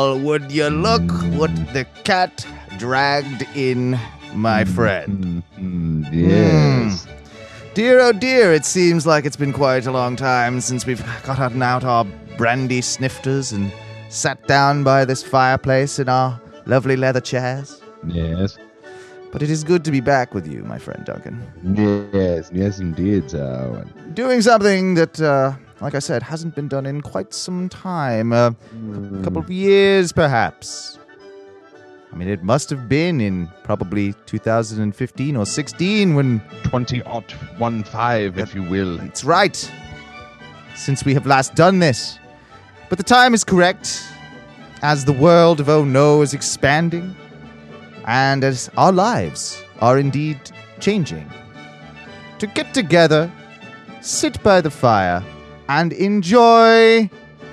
Well, would you look what the cat dragged in, my friend? Yes. Dear, oh dear, it seems like it's been quite a long time since we've gotten out our brandy snifters and sat down by this fireplace in our lovely leather chairs. Yes. But it is good to be back with you, my friend Duncan. Yes, indeed, Owen. Doing something that, like I said, hasn't been done in quite some time. A couple of years, perhaps. I mean, it must have been in probably 2015 or 16 when... 2015, if you will. It's right. Since we have last done this. But the time is correct. As the world of Oh No is expanding. And as our lives are indeed changing. To get together, sit by the fire, and enjoy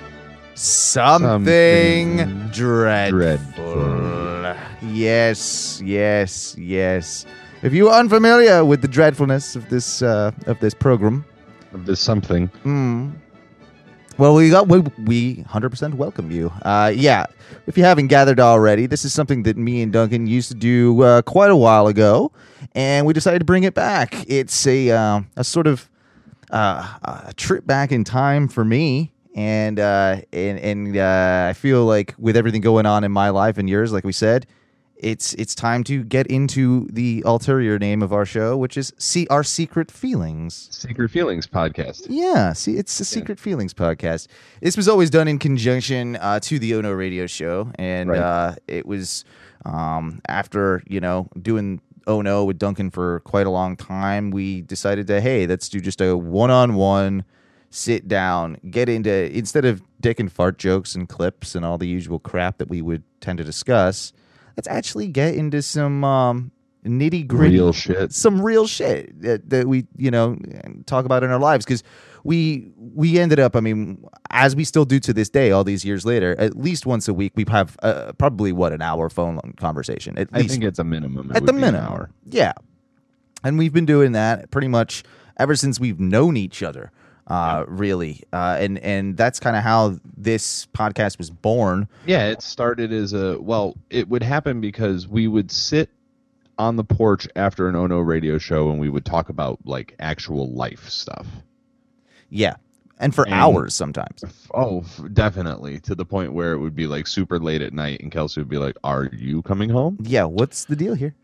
something dreadful. Yes. If you are unfamiliar with the dreadfulness of this program, Of this something. well, we 100% welcome you. If you haven't gathered already, this is something that me and Duncan used to do quite a while ago, and we decided to bring it back. It's a sort of a trip back in time for me, and I feel like with everything going on in my life and yours, like we said, it's time to get into the ulterior name of our show, which is our Secret Feelings. Secret Feelings podcast. Yeah, it's a Secret Feelings podcast. This was always done in conjunction to the Ono Radio Show, and it was after doing Ono with Duncan for quite a long time. We decided to let's do just a one-on-one sit down, get into instead of dick and fart jokes and clips and all the usual crap that we would tend to discuss. Let's actually get into some nitty-gritty. Real shit. Some real shit that we, talk about in our lives. Because we ended up, as we still do to this day, all these years later, at least once a week, we have probably, an hour phone conversation. At least. I think it's a minimum. At the minimum. An hour. Yeah. And we've been doing that pretty much ever since we've known each other. Really. And that's kind of how this podcast was born. Yeah, it started as it would happen because we would sit on the porch after an Ono radio show and we would talk about like actual life stuff. Yeah. And for hours sometimes. Oh, definitely. To the point where it would be like super late at night and Kelsey would be like, "Are you coming home?" Yeah. What's the deal here?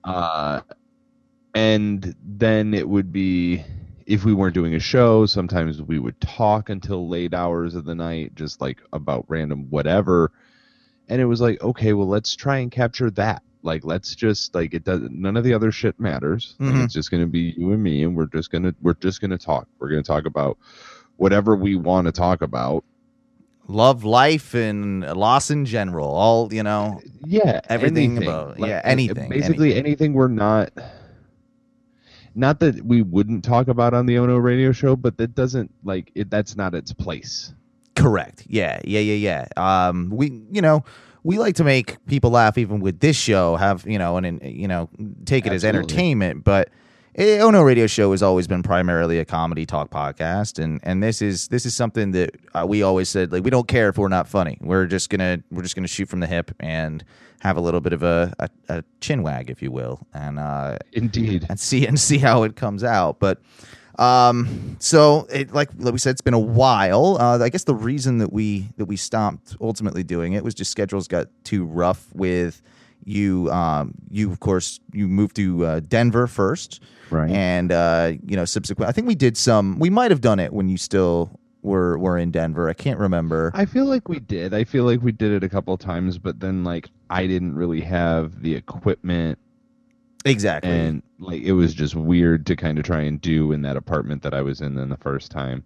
And then it would be, if we weren't doing a show, sometimes we would talk until late hours of the night, just like about random whatever. And it was like, okay, well, let's try and capture that. Like, let's just like none of the other shit matters. Mm-hmm. Like, it's just gonna be you and me, and we're just gonna talk. We're gonna talk about whatever we want to talk about. Love, life, and loss in general. All Yeah, everything anything. about Like, anything. Basically, anything we're not. Not that we wouldn't talk about on the Ono radio show, but that doesn't that's not its place. Correct. Yeah. We like to make people laugh even with this show, take it Absolutely. as entertainment, but Ono Radio Show has always been primarily a comedy talk podcast, and this is something that we always said, like, we don't care if we're not funny. We're just gonna shoot from the hip and have a little bit of a chin wag, if you will, and Indeed, and see how it comes out. But so it, like we said, it's been a while. I guess the reason that we stopped ultimately doing it was just schedules got too rough with you. You of course you moved to Denver first. right? And subsequent, I think we might have done it when you still were in Denver. I can't remember. I feel like we did. I feel like we did it a couple of times, but then like I didn't really have the equipment. Exactly. And like it was just weird to kind of try and do in that apartment that I was in the first time.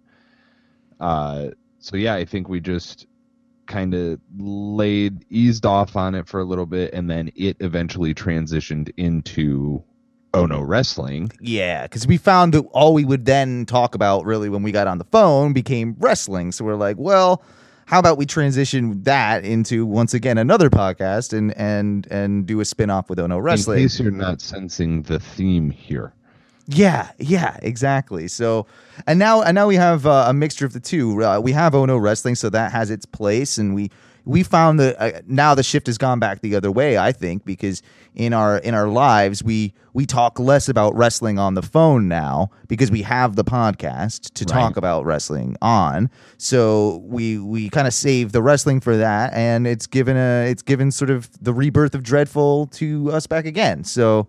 So yeah, I think we just kind of eased off on it for a little bit, and then it eventually transitioned into Ono Wrestling. Yeah, because we found that all we would then talk about really when we got on the phone became wrestling. So we're like, well, how about we transition that into, once again, another podcast and do a spin-off with Ono Wrestling. In case you're not sensing the theme here. Yeah, exactly. So, and now we have a mixture of the two. We have Ono Wrestling, so that has its place, and we found that now the shift has gone back the other way. I think because in our lives we talk less about wrestling on the phone now because we have the podcast to talk about wrestling on. So we kind of save the wrestling for that, and it's given sort of the rebirth of Dreadful to us back again. So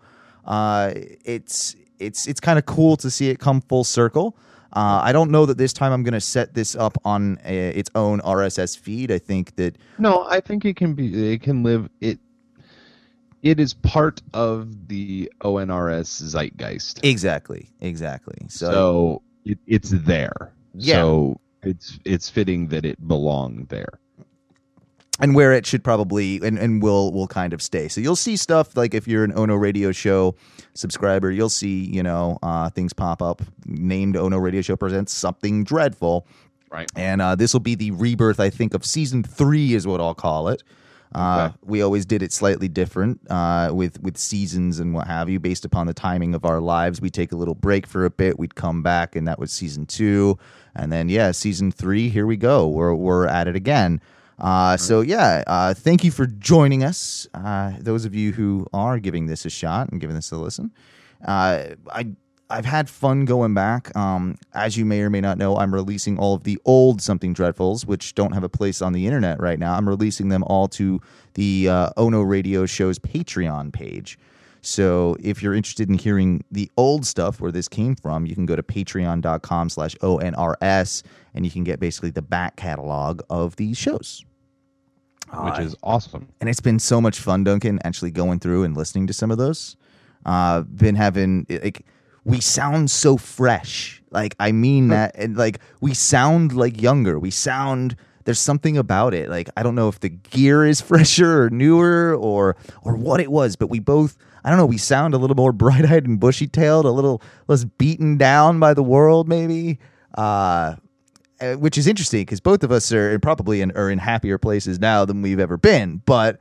it's kind of cool to see it come full circle. I don't know that this time I'm going to set this up on its own RSS feed. I think that I think it can live. It is part of the ONRS zeitgeist. Exactly. So it's there. Yeah. So it's fitting that it belonged there. And where it should probably and will kind of stay. So you'll see stuff like if you're an Ono Radio Show subscriber, you'll see things pop up named Ono Radio Show presents Something Dreadful, right? And this will be the rebirth, I think, of season 3 is what I'll call it. Okay. We always did it slightly different with seasons and what have you, based upon the timing of our lives. We take a little break for a bit, we'd come back, and that was season 2, and then season 3. Here we go. We're at it again. Thank you for joining us. Those of you who are giving this a shot and giving this a listen. I've had fun going back. As you may or may not know, I'm releasing all of the old Something Dreadfuls, which don't have a place on the internet right now. I'm releasing them all to the Ono Radio Show's Patreon page. So if you're interested in hearing the old stuff where this came from, you can go to patreon.com/ONRS and you can get basically the back catalog of these shows. Which is awesome. And it's been so much fun, Duncan, actually going through and listening to some of those. Been having, we sound so fresh. I mean that, and we sound younger. There's something about it. I don't know if the gear is fresher or newer or what it was, but we both, I don't know, we sound a little more bright-eyed and bushy-tailed, a little less beaten down by the world, maybe. Which is interesting because both of us are in happier places now than we've ever been. But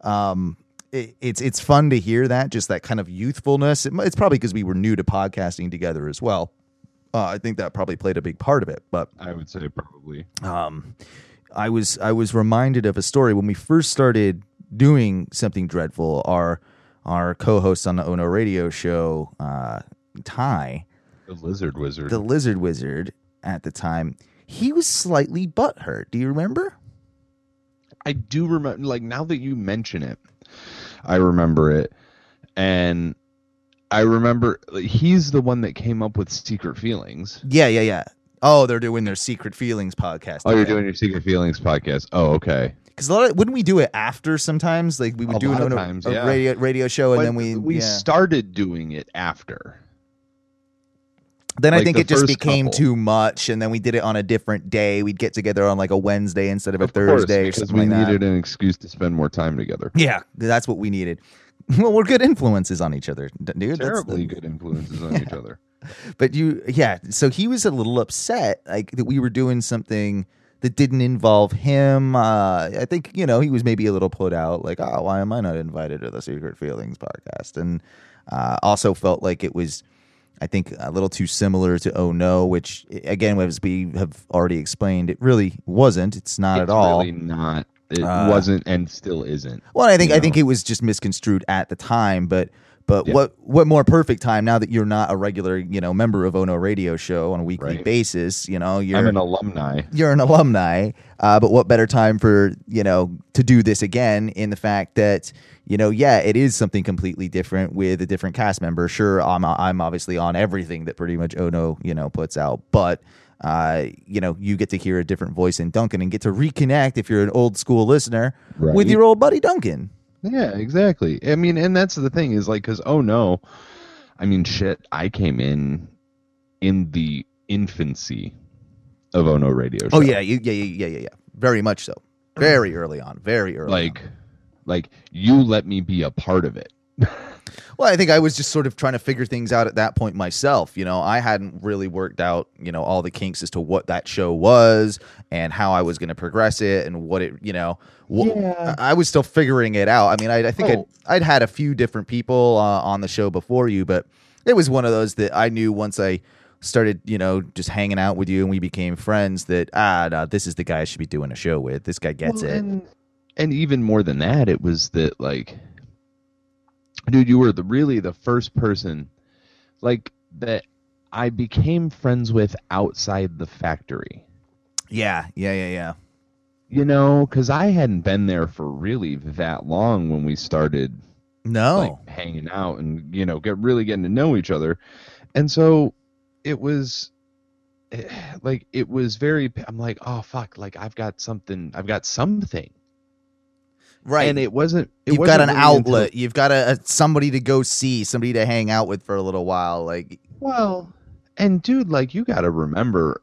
it's fun to hear that, just that kind of youthfulness. It's probably because we were new to podcasting together as well. I think that probably played a big part of it. But I would say probably. I was reminded of a story when we first started doing Something Dreadful. Our co-host on the Ono Radio Show, Ty, the Lizard Wizard at the time. He was slightly butthurt. Do you remember? I do remember. Now that you mention it, I remember it. And I remember he's the one that came up with Secret Feelings. Yeah. Oh, they're doing their Secret Feelings podcast. Oh, you're doing your Secret Feelings podcast. Oh, okay. Because wouldn't we do it after sometimes? We would do a radio show, and then we started doing it after. Then I think it just became too much, and then we did it on a different day. We'd get together on a Wednesday instead of a Thursday or something like that. Because we needed an excuse to spend more time together. Yeah, that's what we needed. Well, we're good influences on each other, dude. Terribly good influences on each other. But so he was a little upset that we were doing something that didn't involve him. I think, he was maybe a little put out, why am I not invited to the Secret Feelings podcast? And also felt like it was, I think, a little too similar to Oh No, which, again, as we have already explained, it really wasn't. It's not at all. It's really not. It wasn't and still isn't. Well, I think it was just misconstrued at the time, but what more perfect time now that you're not a regular, member of Ono Radio Show on a weekly basis, I'm an alumni. You're an alumni, but what better time for, to do this again in the fact that, it is something completely different with a different cast member. Sure, I'm obviously on everything that pretty much Ono, puts out, but you get to hear a different voice in Duncan and get to reconnect if you're an old school listener with your old buddy Duncan. Yeah, exactly. I mean, and that's the thing is because Oh No, I mean, shit, I came in the infancy of Oh No Radio Show. Oh yeah. Very much so. Very early on. Like you let me be a part of it. Well, I think I was just sort of trying to figure things out at that point myself. I hadn't really worked out, all the kinks as to what that show was and how I was going to progress it and what it, I was still figuring it out. I mean, I think I'd had a few different people on the show before you, but It was one of those that I knew once I started, just hanging out with you and we became friends that, no, this is the guy I should be doing a show with. This guy gets it. And even more than that, it was that, like, dude, you were really the first person, like, that I became friends with outside the factory. Yeah. Because I hadn't been there for really that long when we started hanging out and, getting to know each other. And so it was very, I'm like, oh, fuck, like, I've got something. Right. And you've got an outlet. You've got somebody to go see, somebody to hang out with for a little while. Like, well, and dude, like, you got to remember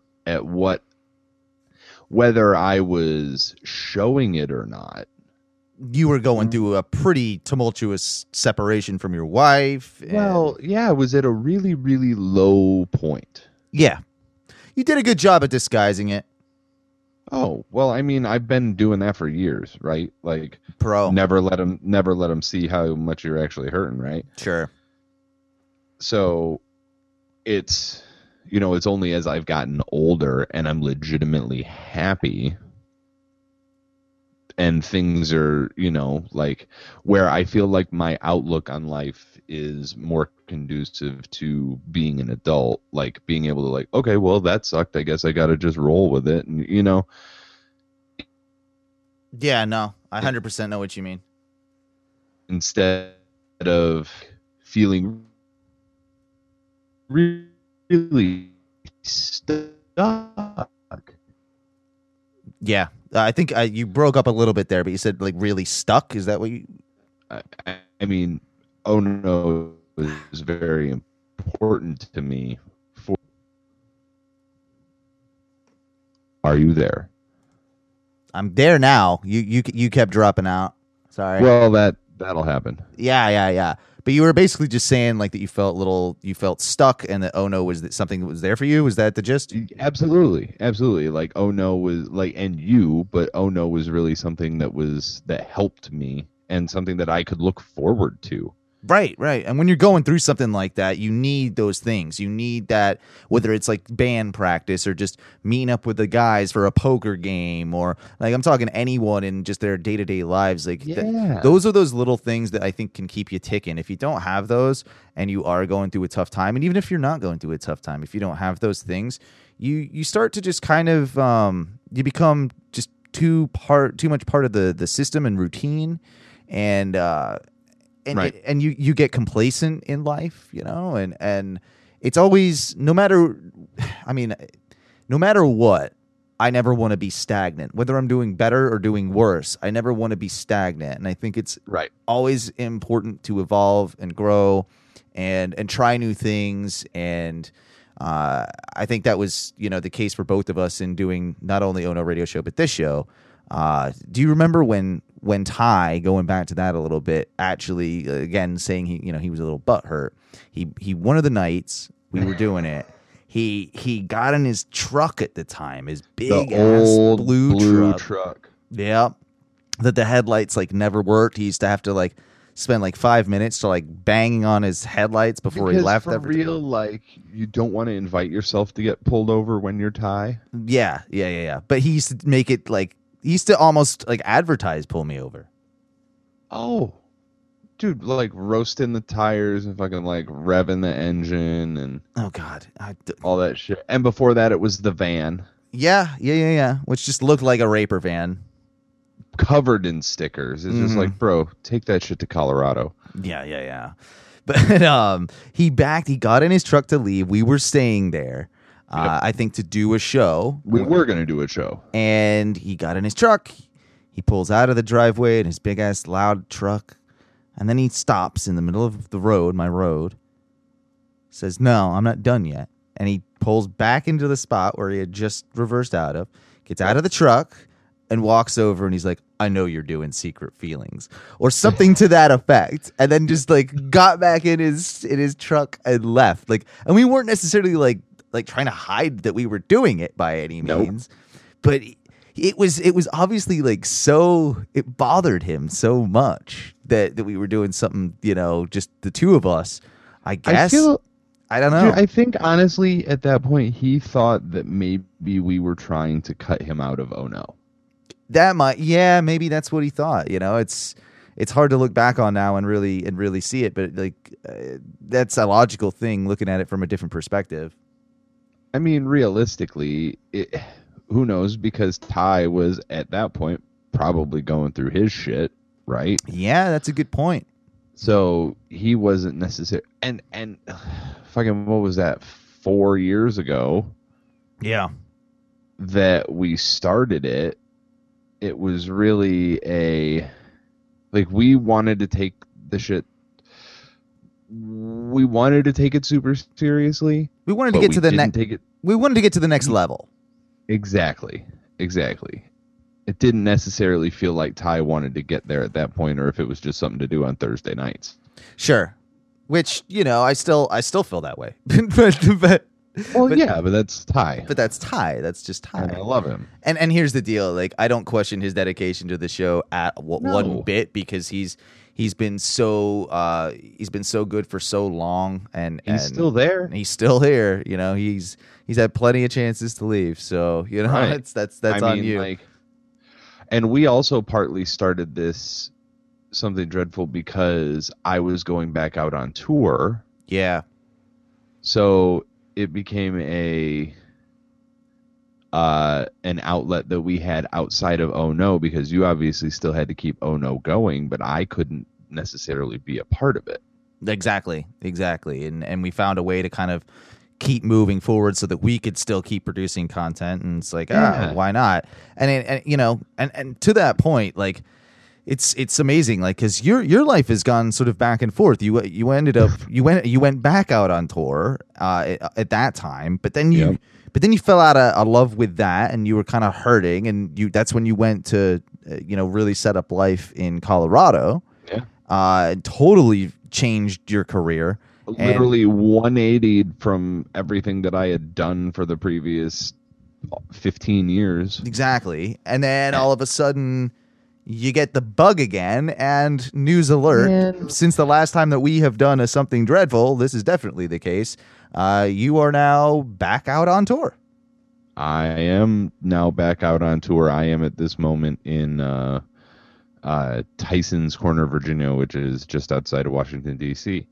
whether I was showing it or not. You were going through a pretty tumultuous separation from your wife. Well, yeah, it was at a really, really low point. Yeah. You did a good job at disguising it. Oh, well, I mean, I've been doing that for years, right? Like, never let them see how much you're actually hurting, right? Sure. So it's, it's only as I've gotten older and I'm legitimately happy and things are, like, where I feel like my outlook on life is more conducive to being an adult, like being able to, like, okay, well, that sucked. I guess I got to just roll with it. And, Yeah, no, I 100% know what you mean. Instead of feeling really stuck. Yeah, I think you broke up a little bit there, but you said, like, really stuck. Is that what you? I mean, oh no, is very important to me. Are you there? I'm there now. You kept dropping out. Sorry. Well, that'll happen. Yeah. But you were basically just saying, like, that you felt stuck, and that oh no was that something that was there for you. Was that the gist? Absolutely. Like, oh no was like, but oh no was really something that helped me and something that I could look forward to. Right. And when you're going through something like that, you need those things. You need that, whether it's like band practice or just meeting up with the guys for a poker game, or, like, I'm talking anyone in just their day-to-day lives. Like, those are those little things that I think can keep you ticking. If you don't have those and you are going through a tough time, and even if you're not going through a tough time, if you don't have those things, you start to just kind of you become just too much part of the system and routine, and right. And you get complacent in life, and it's always, no matter what, I never want to be stagnant. Whether I'm doing better or doing worse, I never want to be stagnant. And I think it's always important to evolve and grow and try new things. And I think that was, the case for both of us in doing not only Oh No Radio Show, but this show. Do you remember when Ty, going back to that a little bit, actually, again, saying he was a little butthurt. He one of the nights we were doing it, he got in his truck at the time, his big ass blue truck. Yeah. That the headlights, like, never worked. He used to have to, like, spend like 5 minutes to, like, banging on his headlights before he left. For real, like, you don't want to invite yourself to get pulled over when you're Ty. Yeah. But he used to make it, like, he used to almost, like, advertise pull me over. Oh, dude, like, roasting the tires and fucking, like, revving the engine and oh god, all that shit. And before that, it was the van. Yeah. Which just looked like a raper van, covered in stickers. It's just like, bro, take that shit to Colorado. Yeah. But he got in his truck to leave. We were staying there. I think to do a show. We were going to do a show. And he got in his truck. He pulls out of the driveway in his big ass loud truck. And then he stops in the middle of the road, my road. Says, "No, I'm not done yet." And he pulls back into the spot where he had just reversed out of, gets out of the truck, and walks over, and he's like, "I know you're doing Secret Feelings," or something to that effect, and then just, like, got back in his truck and left. Like, and we weren't necessarily like trying to hide that we were doing it by any means, but it was obviously, like, so it bothered him so much that we were doing something, just the two of us. I guess I don't know. Dude, I think honestly at that point he thought that maybe we were trying to cut him out of Oh No. That might, yeah, maybe that's what he thought. It's hard to look back on now and really see it, but like that's a logical thing looking at it from a different perspective. I mean, realistically, who knows? Because Ty was at that point probably going through his shit, right? Yeah, that's a good point. So he wasn't necessary. And fucking what was that? 4 years ago Yeah, that we started it. It was really like we wanted to take the shit. We wanted to take it super seriously. we wanted to get to the next. Take it We wanted to get to the next level. exactly. It didn't necessarily feel like Ty wanted to get there at that point, or if it was just something to do on Thursday nights. Sure, which I still feel that way, but Yeah, but that's Ty. but that's Ty. That's just Ty. And I love him. And here's the deal: like, I don't question his dedication to the show at one bit, because he's been so good for so long, and He's still there. He's still here. He's had plenty of chances to leave. So Right. that's I on mean, you. And we also partly started this Something Dreadful because I was going back out on tour. Yeah. So it became an outlet that we had outside of Oh No, because you obviously still had to keep Oh No going, but I couldn't necessarily be a part of it. Exactly. And we found a way to kind of keep moving forward so that we could still keep producing content, and it's like, why not? And to that point, like, it's amazing, like, because your life has gone sort of back and forth. You ended up you went back out on tour at that time, but then you fell out of love with that, and you were kind of hurting, and that's when you went to really set up life in Colorado. Yeah. Totally changed your career. Literally 180'd from everything that I had done for the previous 15 years. Exactly. And then all of a sudden you get the bug again, and news alert. Man. Since the last time that we have done a Something Dreadful, this is definitely the case. You are now back out on tour. I am now back out on tour. I am at this moment in Tyson's Corner, Virginia, which is just outside of Washington, D.C.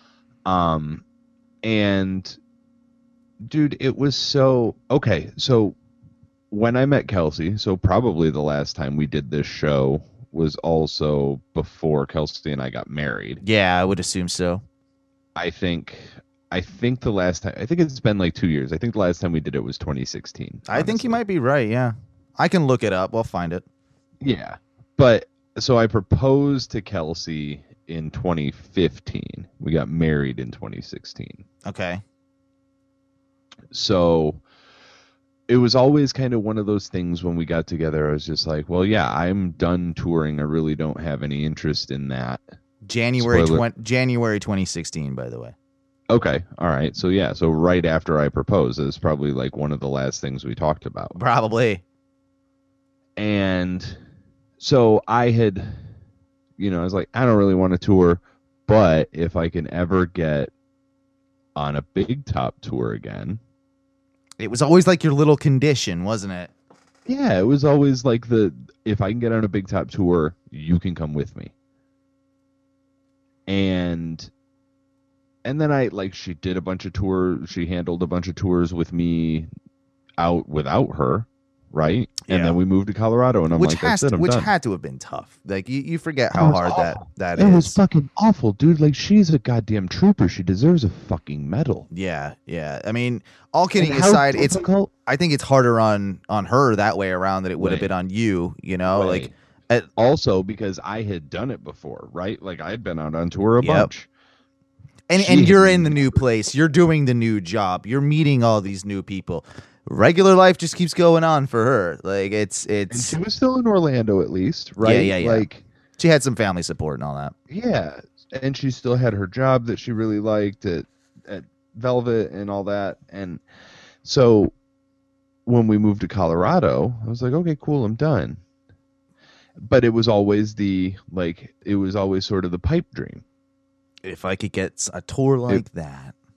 And dude, it was so okay. So when I met Kelsey, so probably the last time we did this show was also before Kelsey and I got married. Yeah, I would assume so. I think the last time, I think it's been like 2 years. I think the last time we did it was 2016. Honestly. I think you might be right. Yeah, I can look it up. We'll find it. Yeah, but so I proposed to Kelsey in 2015. We got married in 2016. Okay. So it was always kind of one of those things when we got together. I was just like, well, yeah, I'm done touring. I really don't have any interest in that. January 2016, by the way. Okay. All right. So yeah. So right after I proposed, it's probably like one of the last things we talked about. Probably. And so I had, I was like, I don't really want to tour, but if I can ever get on a Big Top tour again. It was always like your little condition, wasn't it? Yeah, it was always like if I can get on a Big Top tour, you can come with me. And then she did a bunch of tours. She handled a bunch of tours with me out without her. Right. Yeah. And then we moved to Colorado, and I'm like, that's it, I'm done. Had to have been tough. Like, you forget how hard that is. It was fucking awful, dude. Like, she's a goddamn trooper. She deserves a fucking medal. Yeah. I mean, all kidding aside, I think it's harder on her that way around than it would have been on you, Right. Like, also because I had done it before, right? Like, I had been out on tour a bunch. And you're in the new place. You're doing the new job. You're meeting all these new people. Regular life just keeps going on for her. Like, it's. And she was still in Orlando, at least, right? Yeah. Like, she had some family support and all that. Yeah, and she still had her job that she really liked at Velvet and all that. And so when we moved to Colorado, I was like, okay, cool, I'm done. But it was always sort of the pipe dream. If I could get a tour like that.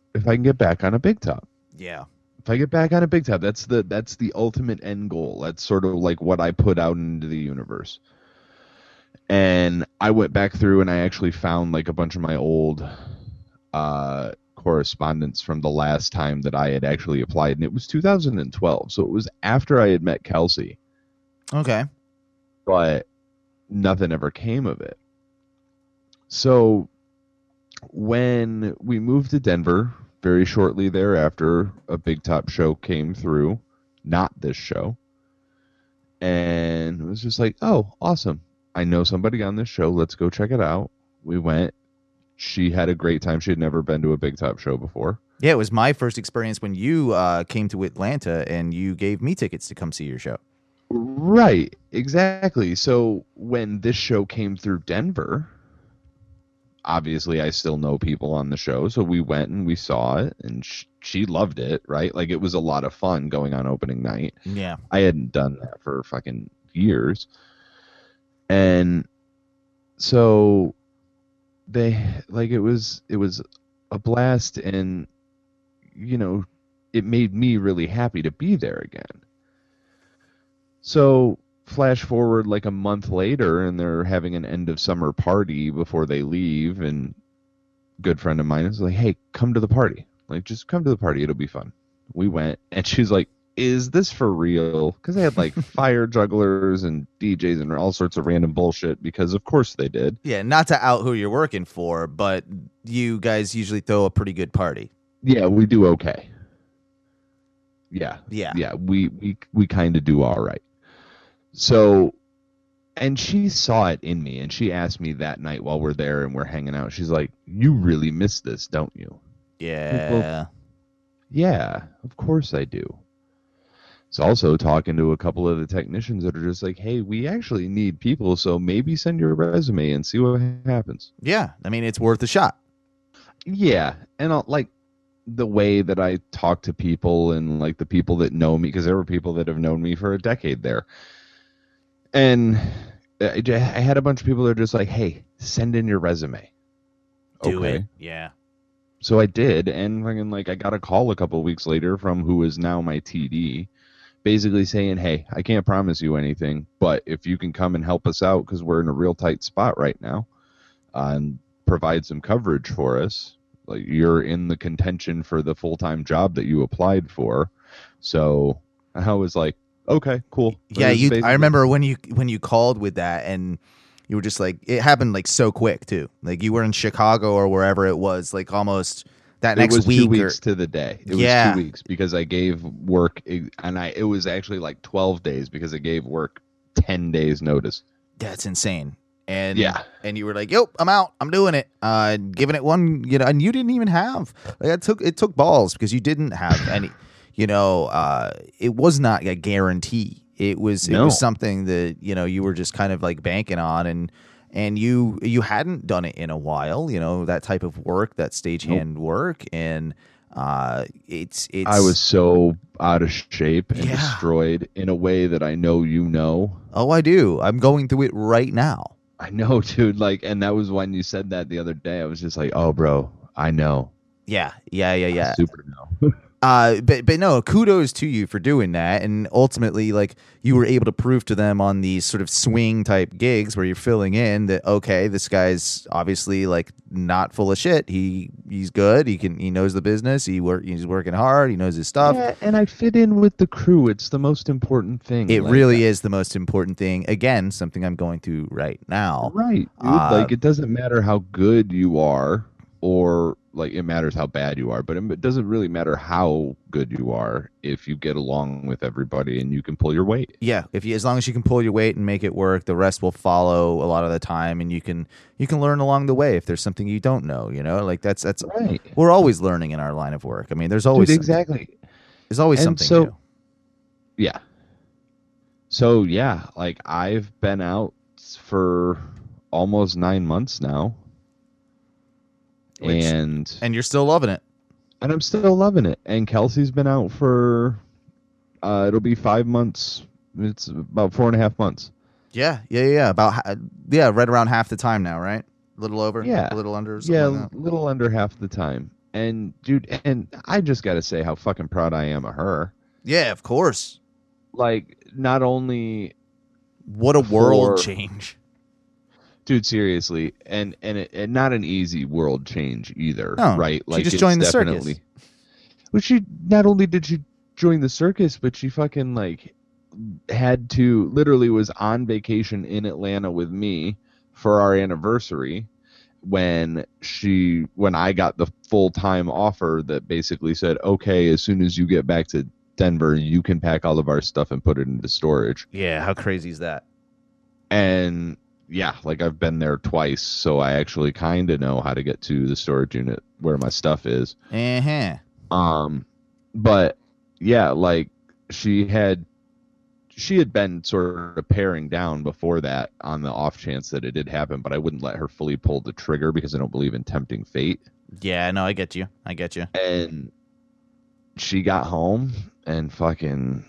if I can get back on a big top. Yeah. If I get back on a big top, that's the ultimate end goal. That's sort of like what I put out into the universe. And I went back through and I actually found like a bunch of my old correspondence from the last time that I had actually applied, and it was 2012. So it was after I had met Kelsey. Okay. But nothing ever came of it. So when we moved to Denver, very shortly thereafter, a big top show came through, not this show. And it was just like, oh, awesome. I know somebody on this show. Let's go check it out. We went. She had a great time. She had never been to a big top show before. Yeah, it was my first experience when you came to Atlanta and you gave me tickets to come see your show. Right, exactly. So when this show came through Denver, obviously I still know people on the show, so we went and we saw it, and she loved it, right? Like, it was a lot of fun going on opening night. Yeah. I hadn't done that for fucking years. And so it was a blast, and it made me really happy to be there again. So flash forward like a month later, and they're having an end of summer party before they leave, and a good friend of mine is like, hey, come to the party. Like, just come to the party, it'll be fun. We went, and she's like, is this for real? Because they had like fire jugglers and DJs and all sorts of random bullshit, because of course they did. Yeah, not to out who you're working for, but you guys usually throw a pretty good party. Yeah, we do okay. Yeah. We kind of do all right. So, and she saw it in me, and she asked me that night while we're there and we're hanging out. She's like, you really miss this, don't you? Yeah. Well, yeah, of course I do. It's also talking to a couple of the technicians that are just like, hey, we actually need people, so maybe send your resume and see what happens. Yeah, I mean, it's worth a shot. Yeah, and like the way that I talk to people and like the people that know me, because there were people that have known me for a decade there. And I had a bunch of people that are just like, hey, send in your resume. Do it. Yeah. So I did, and fucking like I got a call a couple of weeks later from who is now my TD, basically saying, hey, I can't promise you anything, but if you can come and help us out, because we're in a real tight spot right now, and provide some coverage for us, like, you're in the contention for the full-time job that you applied for. So I was like, okay, cool. Yeah, I remember when you called with that, and you were just like, it happened like so quick too. Like, you were in Chicago or wherever it was, like almost that next week. It was 2 weeks to the day. It was 2 weeks because I gave work, and it was actually like 12 days because I gave work 10 days notice. That's insane. And yeah, and you were like, "Yo, I'm out. I'm doing it." Giving it one, and you didn't even have. Like, it took balls because you didn't have any. It was not a guarantee. It was something that you were just kind of like banking on, and you hadn't done it in a while. That type of work, that stagehand work, and it's. I was so out of shape and destroyed in a way that I know you know. Oh, I do. I'm going through it right now. I know, dude. Like, and that was when you said that the other day. I was just like, oh, bro, I know. Yeah. Super know. But no, kudos to you for doing that, and ultimately, like, you were able to prove to them on these sort of swing type gigs where you're filling in that, okay, this guy's obviously like not full of shit. He's good. He knows the business. He's working hard. He knows his stuff. Yeah, and I fit in with the crew. It's the most important thing. It really is the most important thing. Again, something I'm going through right now. Right, dude. Like, it doesn't matter how good you are, or like, it matters how bad you are, but it doesn't really matter how good you are if you get along with everybody and you can pull your weight. Yeah, as long as you can pull your weight and make it work, the rest will follow a lot of the time, and you can learn along the way if there's something you don't know. Like that's right. We're always learning in our line of work. I mean, there's always exactly. There's always something new. Yeah. So yeah, like, I've been out for almost 9 months now. And you're still loving it. And I'm still loving it. And Kelsey's been out for it'll be 5 months. It's about 4.5 months. Yeah. About right around half the time now, right? A little over. Yeah. A little under. Yeah, a little under half the time. And dude, and I just got to say how fucking proud I am of her. Yeah, of course. Like, not only What a world for change. dude, seriously, and not an easy world change either, No, right? she Like, just it's joined the definitely. circus. Well, she not only did she join the circus, but she fucking like had to literally was on vacation in Atlanta with me for our anniversary when I got the full-time offer that basically said, okay, as soon as you get back to Denver, you can pack all of our stuff and put it into storage. Yeah, how crazy is that? And yeah, like I've been there twice, so I actually kind of know how to get to the storage unit where my stuff is. Uh-huh. But yeah, like she had been sort of paring down before that on the off chance that it did happen, but I wouldn't let her fully pull the trigger because I don't believe in tempting fate. Yeah, no, I get you. I get you. And she got home and fucking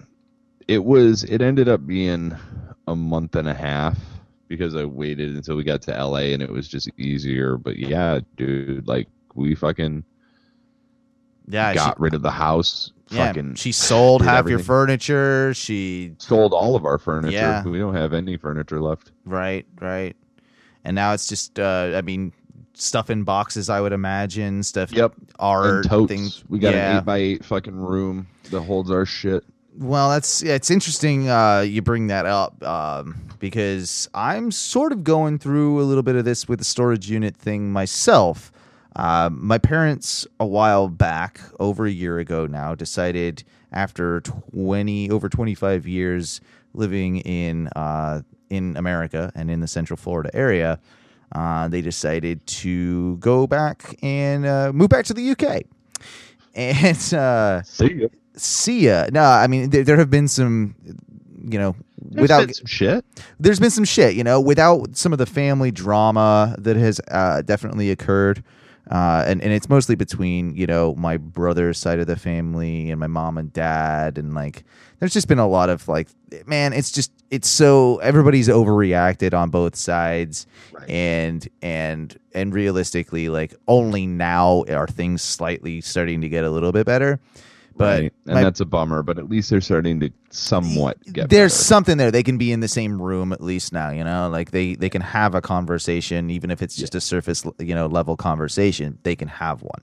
it ended up being a month and a half because I waited until we got to LA and it was just easier. But yeah, dude, like we fucking Yeah, got rid of the house. Fucking she sold did half everything. your furniture. She Sold all of our furniture. Yeah. We don't have any furniture left. right. And now it's just I mean, stuff in boxes, I would imagine, stuff Yep. art And totes. things. We got Yeah. an 8x8 fucking room that holds our shit. Well, it's interesting you bring that up because I'm sort of going through a little bit of this with the storage unit thing myself. My parents, a while back, over a year ago now, decided after over 25 years living in America and in the Central Florida area, they decided to go back and move back to the UK. And See ya. see ya. No, I mean there have been some, without been some shit. there's been some shit, without some of the family drama that has definitely occurred. And it's mostly between, my brother's side of the family and my mom and dad. And like, there's just been a lot of like, man, it's so everybody's overreacted on both sides. Right. And realistically, like only now are things slightly starting to get a little bit better. But Right. And that's a bummer, but at least they're starting to somewhat get there's better. something there. They can be in the same room at least now, like they can have a conversation, even if it's just a surface, level conversation, they can have one.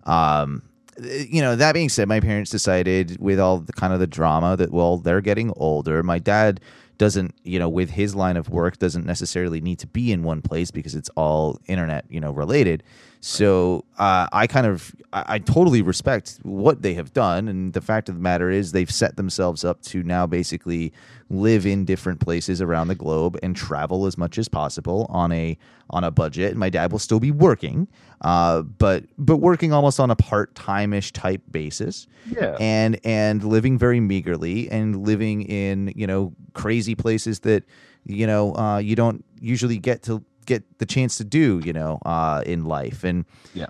That being said, my parents decided with all the kind of the drama that, well, they're getting older. My dad doesn't, with his line of work, doesn't necessarily need to be in one place because it's all internet, related. So I totally respect what they have done, and the fact of the matter is they've set themselves up to now basically live in different places around the globe and travel as much as possible on a budget. And my dad will still be working, but working almost on a part-time-ish type basis. Yeah. And living very meagerly and living in crazy places that you don't usually get the chance to do in life. And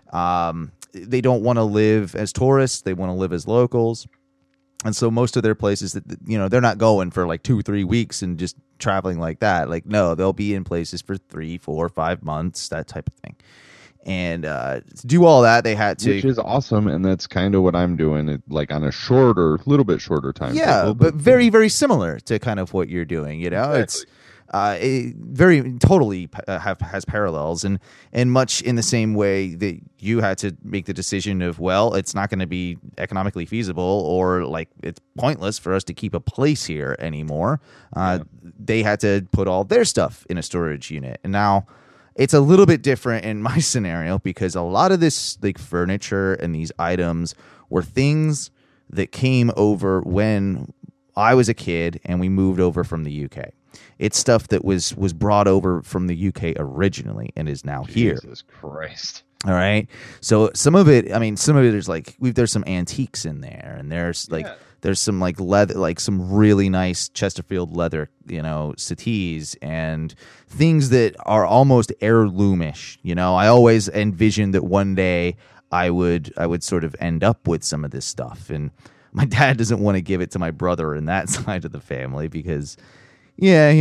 they don't want to live as tourists, they want to live as locals. And so most of their places that they're not going for like 2-3 weeks and just traveling like that. Like, no, they'll be in places for 3, 4, 5 months, that type of thing. And to do all that, they had to, which is awesome, and that's kind of what I'm doing, like on a little bit shorter time. Yeah, but very, very similar to kind of what you're doing. Exactly. It's it very totally has parallels, and much in the same way that you had to make the decision of, well, it's not going to be economically feasible, or like it's pointless for us to keep a place here anymore. They had to put all their stuff in a storage unit, and now it's a little bit different in my scenario because a lot of this like furniture and these items were things that came over when I was a kid and we moved over from the UK. It's stuff that was brought over from the UK originally and is now here. Jesus Christ. All right. So some of it is like there's some antiques in there, and there's like there's some like leather, like some really nice Chesterfield leather, settees and things that are almost heirloomish. I always envisioned that one day I would sort of end up with some of this stuff, and my dad doesn't want to give it to my brother in that side of the family because,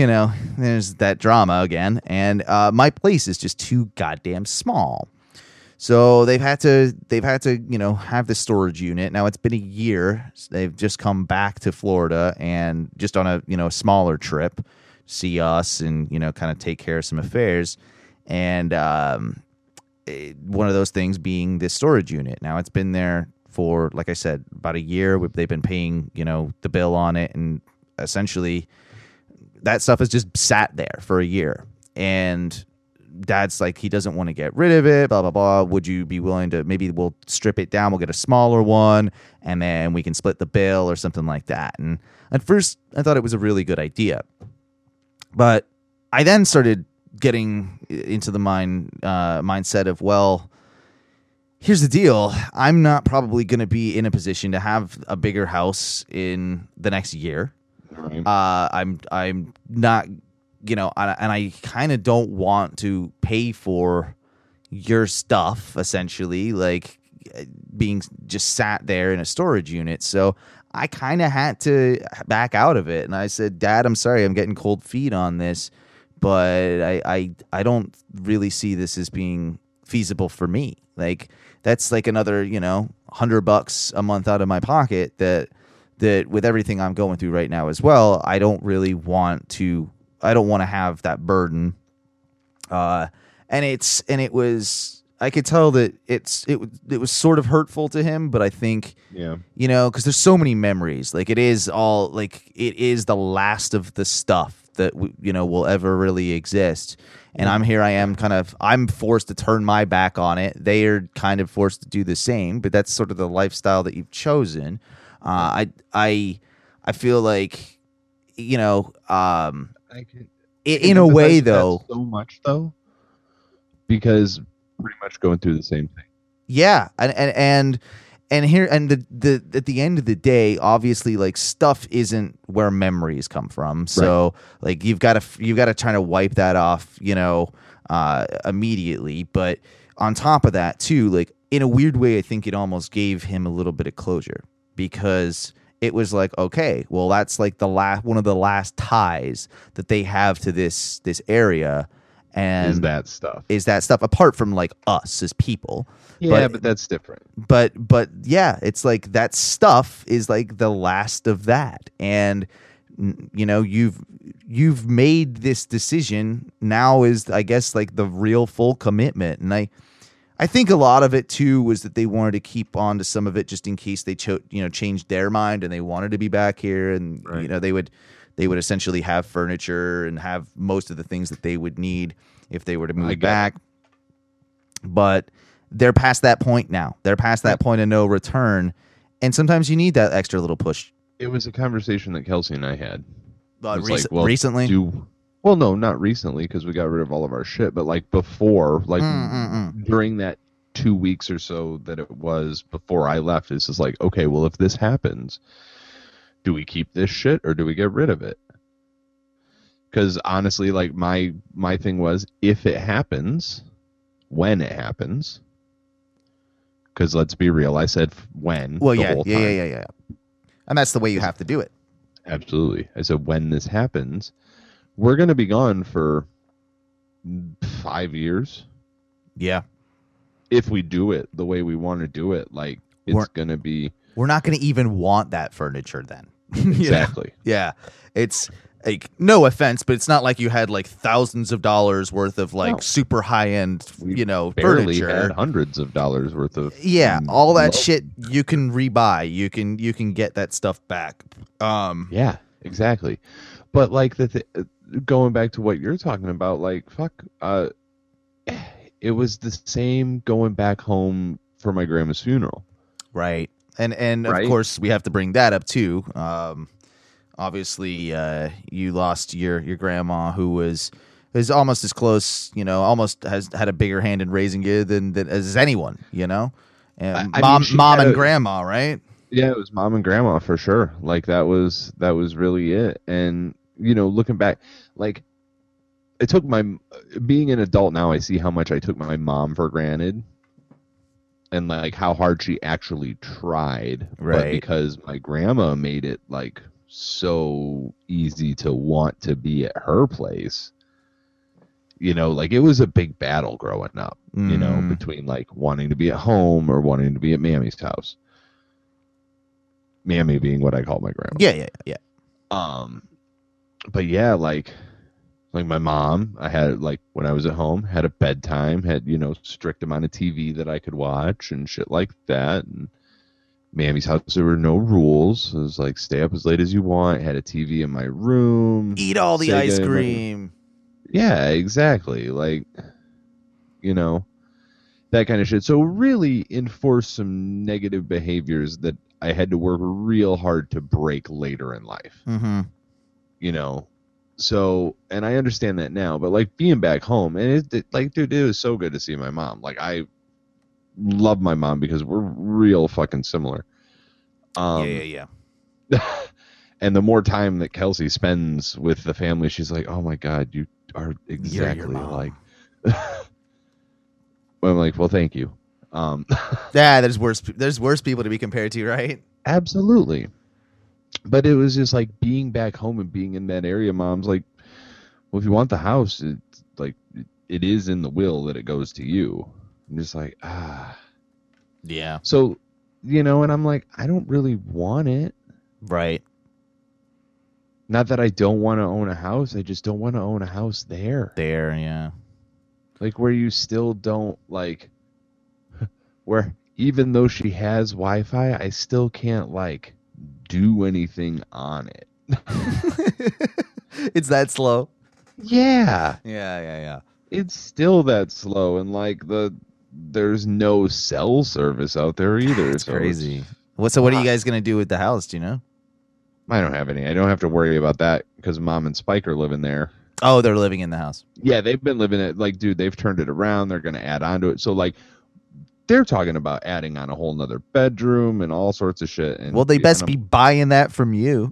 there's that drama again, and my place is just too goddamn small. So they've had to have this storage unit. Now it's been a year. They've just come back to Florida and just on a smaller trip, see us and kind of take care of some affairs. And one of those things being this storage unit. Now it's been there for, like I said, about a year. They've been paying the bill on it, and essentially that stuff has just sat there for a year. And Dad's like, he doesn't want to get rid of it, blah, blah, blah. Would you be willing to, maybe we'll strip it down, we'll get a smaller one, and then we can split the bill or something like that. And at first, I thought it was a really good idea. But I then started getting into the mindset of, well, here's the deal. I'm not probably going to be in a position to have a bigger house in the next year. Right. I'm not, and I kind of don't want to pay for your stuff, essentially, like being just sat there in a storage unit. So I kind of had to back out of it. And I said, Dad, I'm sorry, I'm getting cold feet on this, but I don't really see this as being feasible for me. Like, that's like another, $100 a month out of my pocket that with everything I'm going through right now as well, I don't want to have that burden. And it was, I could tell that it was sort of hurtful to him, but I think, because there's so many memories. Like, it is the last of the stuff that will ever really exist. And I'm forced to turn my back on it. They are kind of forced to do the same, but that's sort of the lifestyle that you've chosen. I feel like, in a way though, so much though, because pretty much going through the same thing. Yeah. And here, and the at the end of the day, obviously, like, stuff isn't where memories come from. So like, you've got to try to wipe that off, immediately. But on top of that too, like, in a weird way, I think it almost gave him a little bit of closure, because it was like, okay, well, that's like one of the last ties that they have to this area. And is that stuff apart from like us as people. Yeah, but that's different. But yeah, it's like that stuff is like the last of that. And you've made this decision. Now is, I guess, like the real full commitment. And I think a lot of it too was that they wanted to keep on to some of it just in case they changed their mind and they wanted to be back here, and they would essentially have furniture and have most of the things that they would need if they were to move back. But they're past that point now. They're past that point of no return, and sometimes you need that extra little push. It was a conversation that Kelsey and I had. Recently? Well, no, not recently, because we got rid of all of our shit, but like before, like during that 2 weeks or so that it was before I left, it's just like, okay, well, if this happens, do we keep this shit or do we get rid of it? Because honestly, like, my thing was, if it happens, when it happens, because let's be real, I said when. Well, yeah. And that's the way you have to do it. Absolutely. I said, when this happens, we're going to be gone for 5 years. Yeah. If we do it the way we want to do it, like, it's going to be... We're not going to even want that furniture then. Exactly. Yeah. It's like, no offense, but it's not like you had like thousands of dollars worth of like super high-end, barely furniture. Had hundreds of dollars worth of... Yeah. All that shit you can rebuy. You can get that stuff back. Yeah, exactly. But like going back to what you're talking about, like, it was the same going back home for my grandma's funeral. Right. And of course we have to bring that up too. Obviously, you lost your grandma, who is almost as close, almost has had a bigger hand in raising you than as anyone, And mom and grandma, right? Yeah, it was mom and grandma for sure. Like, that was really it. And looking back, like, it took being an adult now, I see how much I took my mom for granted. And like how hard she actually tried, right? But because my grandma made it like so easy to want to be at her place, You know, like it was a big battle growing up, you know, between like wanting to be at home or wanting to be at Mammy's house. Mammy being what I call my grandma. Yeah. But yeah, like my mom, I had like when I was at home, had a bedtime, had, you know, strict amount of TV that I could watch and shit like that. And Mammy's house, there were no rules. It was like stay up as late as you want. Had a TV in my room. Eat all the Sega ice in my- cream. Yeah, exactly. Like, you know, that kind of shit. So really enforce some negative behaviors that I had to work real hard to break later in life. Mm-hmm. You know, so, and I understand that now, but like being back home, and like, dude, it was so good to see my mom. Like, I love my mom because we're real fucking similar. Yeah. And the more time that Kelsey spends with the family, she's like, oh my God, you are exactly like. Well, I'm like, well, thank you. Yeah, there's worse people to be compared to, right? Absolutely. But it was just like being back home and being in that area. Mom's like, well, if you want the house, it's like it is in the will that it goes to you. I'm just like, Yeah. So, you know, and I'm like, I don't really want it. Right. Not that I don't want to own a house. I just don't want to own a house there. There, yeah. Like where you still don't like, where even though she has Wi-Fi, I still can't like do anything on it. It's that slow. Yeah. Yeah. It's still that slow, and like there's no cell service out there either. It's so crazy. What are you guys gonna do with the house? Do you know? I don't have any. I don't have to worry about that because Mom and Spike are living there. Oh, they're living in the house. Yeah, they've been living it. Like, dude, they've turned it around. They're gonna add on to it. So like, they're talking about adding on a whole nother bedroom and all sorts of shit. And Well, they best be buying that from you.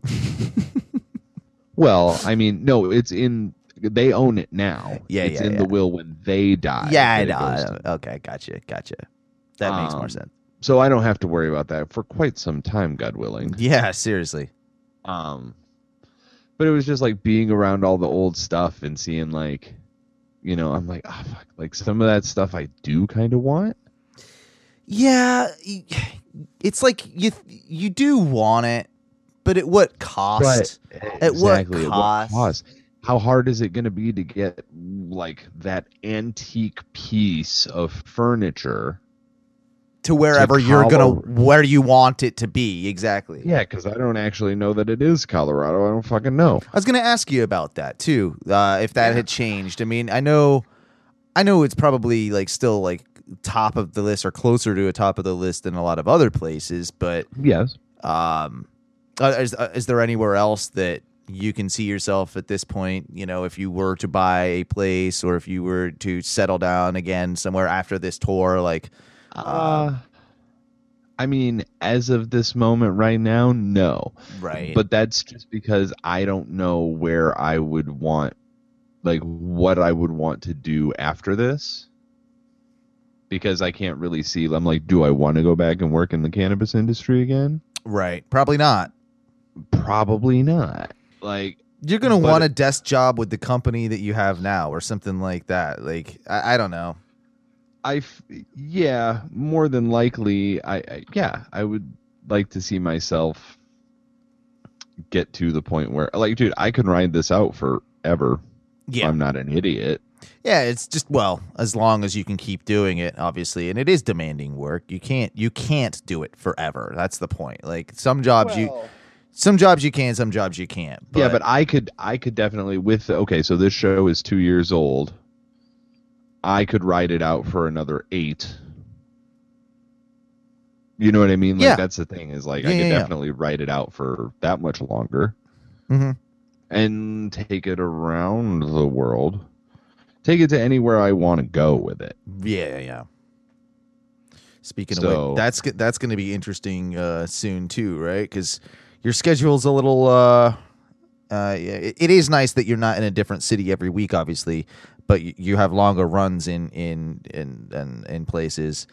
Well, I mean, no, it's in. They own it now. Yeah, it's yeah, in yeah. the will when they die. Yeah, I that it goes know. to. Okay, gotcha. That makes more sense. So I don't have to worry about that for quite some time, God willing. Yeah, seriously. But it was just like being around all the old stuff and seeing like, you know, I'm like, oh fuck, like some of that stuff I do kind of want. Yeah, it's like you do want it, but at what cost? At what cost? How hard is it going to be to get like that antique piece of furniture To wherever where you want it to be, exactly. Yeah, because I don't actually know that it is Colorado. I don't fucking know. I was gonna ask you about that too, if that had changed. I mean, I know it's probably like still like top of the list or closer to a top of the list than a lot of other places, but yes. Is there anywhere else that you can see yourself at this point? You know, if you were to buy a place or if you were to settle down again somewhere after this tour, like. I mean, as of this moment right now, no. Right. But that's just because I don't know where I would want, like, what I would want to do after this. Because I can't really see. I'm like, do I want to go back and work in the cannabis industry again? Right. Probably not. Probably not. Like, you're going to want a desk job with the company that you have now or something like that. Like, I don't know. Yeah, more than likely, I would like to see myself get to the point where, like, dude, I can ride this out forever. Yeah. I'm not an idiot. Yeah, it's just, well, as long as you can keep doing it, obviously, and it is demanding work. You can't do it forever. That's the point. Like some jobs you can, some jobs you can't. But, yeah, but I could definitely so this show is 2 years old. I could ride it out for another 8. You know what I mean? Like that's the thing is like I could definitely ride it out for that much longer. Mm-hmm. And take it around the world. Take it to anywhere I want to go with it. Yeah. Speaking of which, that's going to be interesting soon too, right? Because your schedule's a little. It is nice that you're not in a different city every week, obviously, but you have longer runs in places.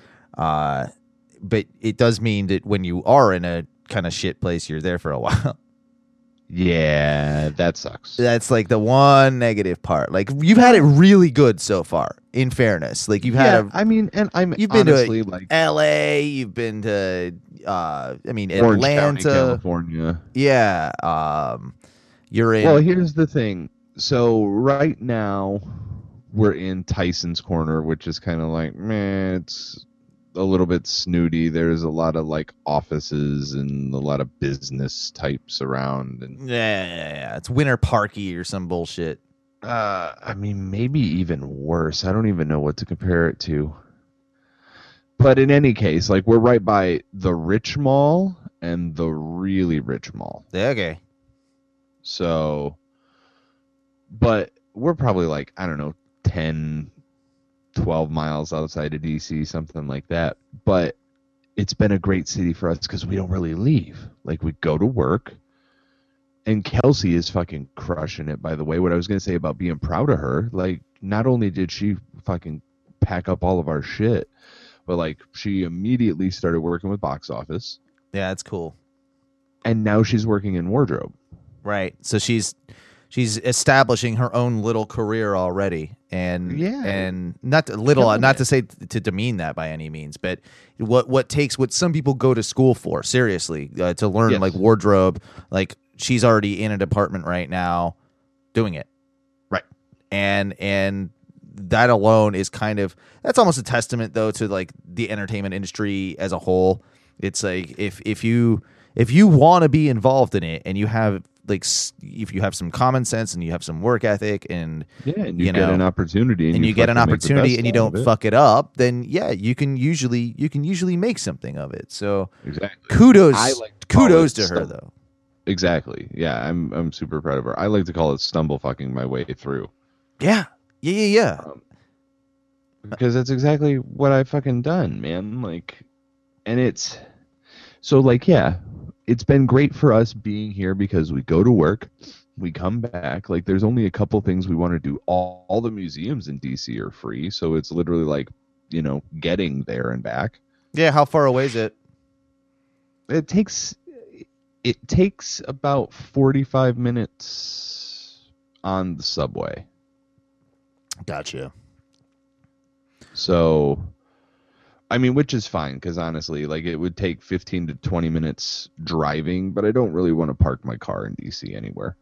But it does mean that when you are in a kind of shit place, you're there for a while. Yeah, that sucks. That's like the one negative part. Like you've had it really good so far. In fairness, like you've had I mean, and I'm you've been honestly to like L.A. You've been to I mean Orange County, Atlanta. California. Yeah. You're in. Well, here's the thing. So right now we're in Tyson's Corner, which is kind of like, man, it's a little bit snooty. There's a lot of like offices and a lot of business types around, and Yeah. It's Winter Parky or some bullshit. I mean, maybe even worse. I don't even know what to compare it to. But in any case, like we're right by the rich mall and the really rich mall. Yeah, okay. So, but we're probably like, I don't know, 10, 12 miles outside of DC, something like that. But it's been a great city for us because we don't really leave. Like we go to work. And Kelsey is fucking crushing it, by the way. What I was going to say about being proud of her, like, not only did she fucking pack up all of our shit, but, like, she immediately started working with box office. Yeah, that's cool. And now she's working in wardrobe. Right. So she's establishing her own little career already. And not little, not to say to demean that by any means, but what some people go to school for, seriously, to learn, like, wardrobe, like, she's already in a department right now doing it. Right. And that alone is that's almost a testament though to like the entertainment industry as a whole. It's like if you want to be involved in it and you have like if you have some common sense and you have some work ethic and you get an opportunity and you get an opportunity and you don't fuck it up, then you can usually make something of it. So exactly. Kudos to her though. Exactly. Yeah, I'm super proud of her. I like to call it stumble fucking my way through. Yeah. Because that's exactly what I fucking done, man. Like, and it's so like, yeah, it's been great for us being here because we go to work, we come back. Like, there's only a couple things we want to do. All the museums in DC are free, so it's literally like, getting there and back. Yeah. How far away is it? It takes about 45 minutes on the subway. Gotcha. So, I mean, which is fine because honestly, like it would take 15 to 20 minutes driving, but I don't really want to park my car in DC anywhere.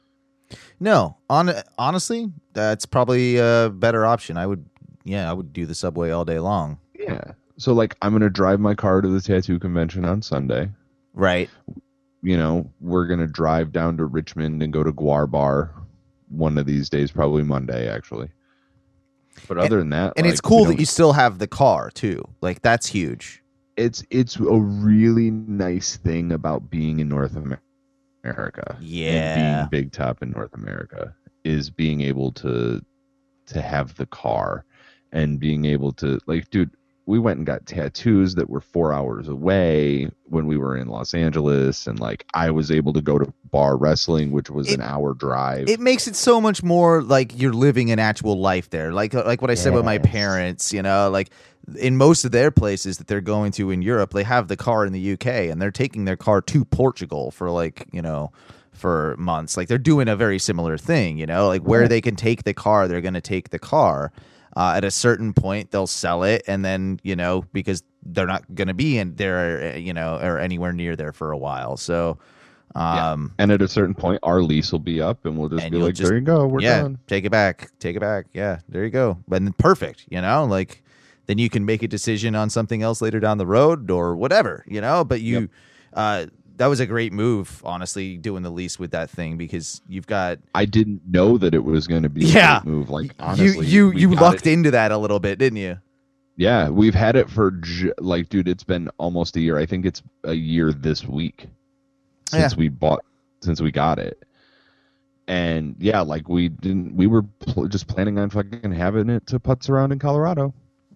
No, honestly, that's probably a better option. I would do the subway all day long. Yeah. So like I'm going to drive my car to the tattoo convention on Sunday. Right. We're going to drive down to Richmond and go to Guar Bar one of these days, probably Monday, actually. But other than that... And it's cool that you still have the car, too. Like, that's huge. It's a really nice thing about being in North America. Yeah. And being Big Top in North America is being able to have the car and being able to... Like, dude... We went and got tattoos that were 4 hours away when we were in Los Angeles. And like, I was able to go to bar wrestling, which was an hour drive. It makes it so much more like you're living an actual life there. Like what I said with my parents, like in most of their places that they're going to in Europe, they have the car in the UK and they're taking their car to Portugal for like, for months. Like they're doing a very similar thing, like where they can take the car, they're going to take the car. At a certain point, they'll sell it, and then because they're not going to be in there, or anywhere near there for a while. So, and at a certain point, our lease will be up, and we'll just be like, "There you go, we're done. Take it back. Yeah, there you go." But then perfect, like then you can make a decision on something else later down the road or whatever, But you, that was a great move, honestly, doing the lease with that thing because you've got. I didn't know that it was going to be a great move. Like honestly, you lucked into that a little bit, didn't you? Yeah, we've had it for dude, it's been almost a year. I think it's a year this week since we got it. And yeah, like we were just planning on fucking having it to putz around in Colorado.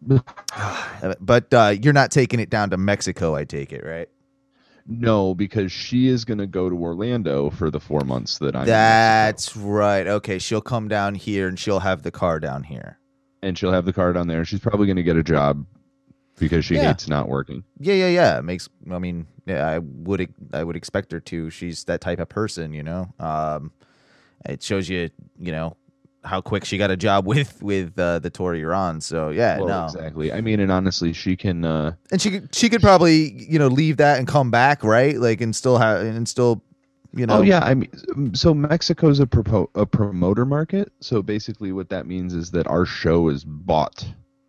But you're not taking it down to Mexico, I take it, right? No, because she is going to go to Orlando for the 4 months that I'm. That's right. Okay, she'll come down here and she'll have the car down here. And she'll have the car down there. She's probably going to get a job because she Yeah. hates not working. Yeah. It makes. I mean, yeah, I would expect her to. She's that type of person, you know. It shows you, you know, how quick she got a job with the tour you're on. So yeah, Well, no. exactly. I mean, and honestly, she can. And she could probably, you know, leave that and come back, right? Like, and still you know. Oh yeah, I mean, so Mexico's a promoter market. So basically, what that means is that our show is bought,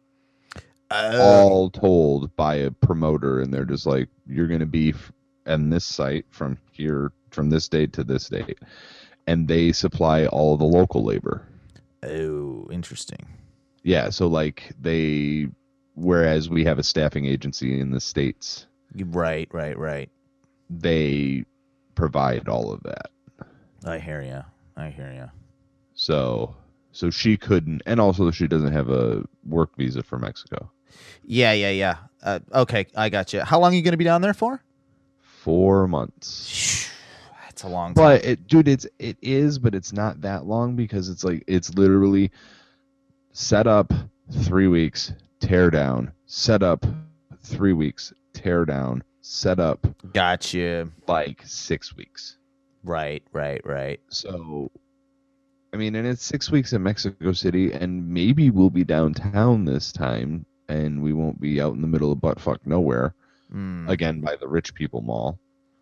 all told, by a promoter, and they're just like, you're going to be on this site from here, from this date to this date, and they supply all the local labor. Oh, interesting. Yeah, so like whereas we have a staffing agency in the States, Right. they provide all of that. I hear you. So she couldn't, and also she doesn't have a work visa for Mexico. Yeah. Okay, I got you. How long are you going to be down there for? 4 months. That's a long time. But it is, but it's not that long because it's literally set up 3 weeks, tear down, set up 3 weeks, tear down, set up. Gotcha. Like 6 weeks. Right. So, I mean, and it's 6 weeks in Mexico City, and maybe we'll be downtown this time, and we won't be out in the middle of buttfuck nowhere, again, by the rich people mall.